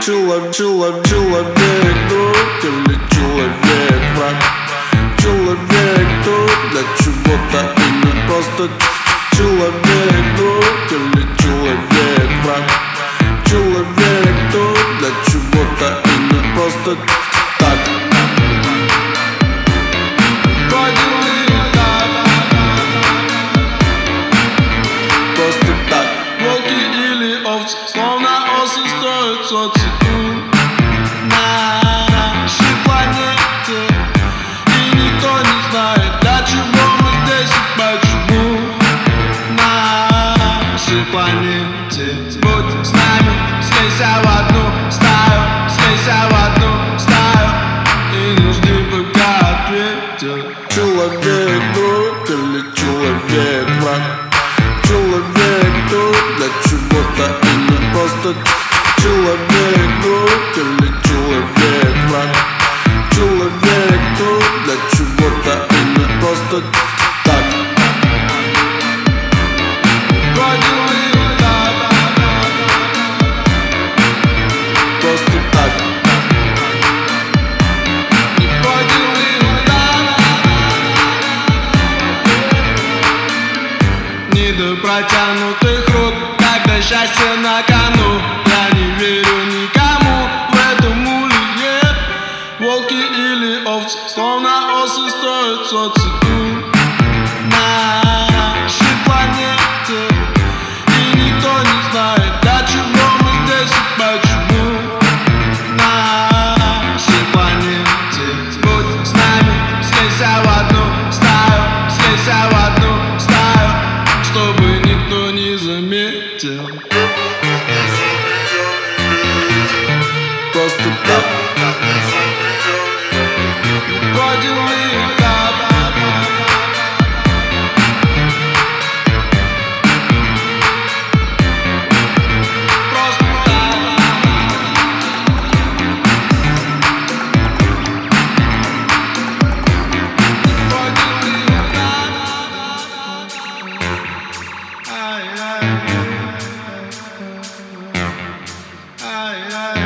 Человек друг или человек враг? Человек тут для чего-то или просто человек друг или человек враг? Человек тут для чего-то или просто так? Просто так. Волки или овцы, словно осы, стоят соцсетей нашей планете. И никто не знает, для чего мы здесь и почему. Нашей планете. Будь с нами, слейся в одну стаю, слейся в одну стаю. И не жди, пока ответят. Человек друг или человек враг? Человек тут для чего-то или просто человек друг или человек враг? Человек тут для чего-то или просто так? Просто так. Не до протянутых рук, когда счастье на кону. Я не верю никому в этом улье. Волки или овцы, словно осы, стоят соцсетей нашей планете. И никто не знает, для чего мы здесь и почему. Нашей планете. Будь с нами, слейся в одну стаю, слейся в одну стаю, чтобы никто не заметил. Просто так. Ay, ay.